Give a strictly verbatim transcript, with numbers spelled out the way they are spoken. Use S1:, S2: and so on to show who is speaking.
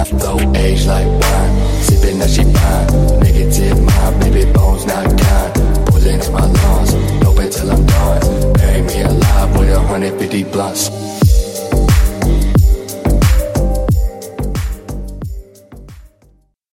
S1: Flow age like wine, sipping that she fine. Negative mind, baby bones not kind. Pulling in my lungs, dope until I'm done. Bury me alive with a hundred fifty blunts.